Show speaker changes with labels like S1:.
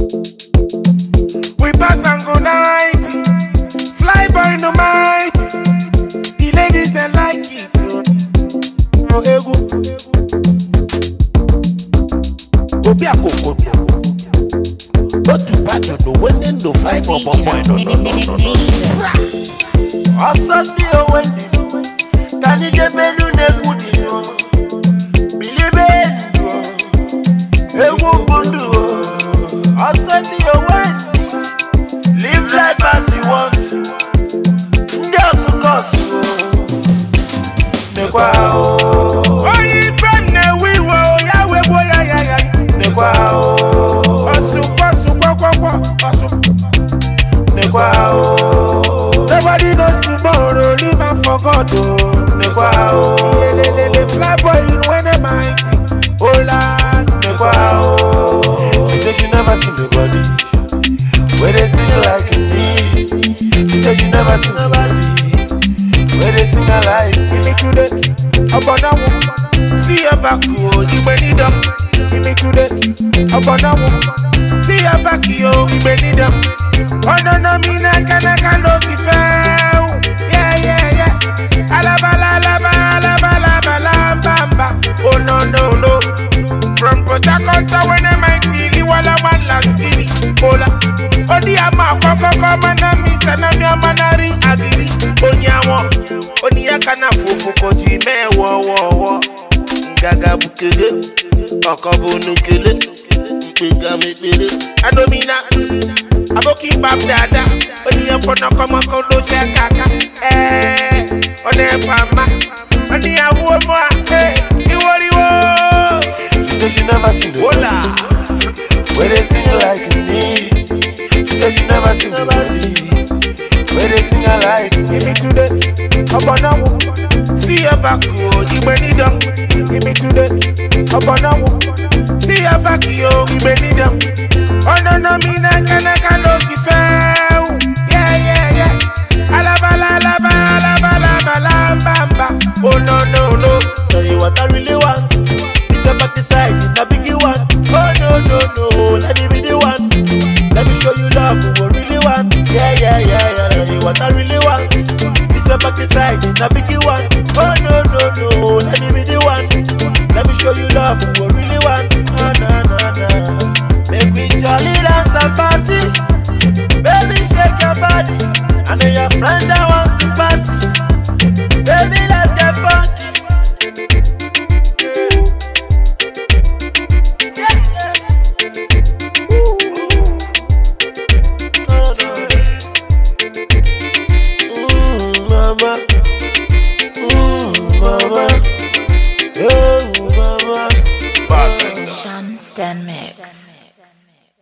S1: We pass and go night. Fly boy no might. The ladies they like it. No ego. Obi akoko. Go to battle no when no fly boy no. Asante o wendi. Tani je menu ne kudi no. Believe it. Ewo bundu. Asante o wendi. Live life as you want. Ndeosu kosu. Nekwa o. Oyi friend ne wiwo ya webo ya. Nekwa o. Osu kwa. Osu. Nekwa o. Nobody knows tomorrow, live and forgot. Nekwa o. Le fly boy in when I'm mighty. Hola. Nekwa o. She said she never seen nobody where they sing like me. She said she never seen nobody where they sing like me. Today, Abonawo, see her back, yo, you need them. Give me today, Abonawo, see her back, yo, you need them. Oh no, me na can notify. Yeah. Alaba, bamba. Oh no. From Port Harcourt when I'm mighty, wala one last city. Hola. Odi ama koko mana misa na mi amanari agiri. Oni akana fufu koji me wo. Ngaga bukele, okobo nukele. Mpega mepele. Adomina. Aboki bab dada. Oni afona kama kondo kaka. One fama. Oni awu mo iworiwo. She said she never seen the hola. Where they sing like me. She said she never seen nobody where they sing like me. Give me today, Abonawo, see her back, yo, you need them. Give me today, Abonawo, see her back, yo, you need them. Oh no, me na can notify. Yeah. Alaba, bamba. Oh no. Tell you what I really want. It's about the side, not big you want. Oh no, let me be the one. Let me show you love, who I really want. Yeah. Tell you what I really want. It's about the side, not big you want. Oh no, let me be the one. Let me show you love, who I really want. No. Make we jolly dance and party. Baby, shake your body. I know your friends that want to party. Baby, let's get funky.
S2: Sean Stan Mix.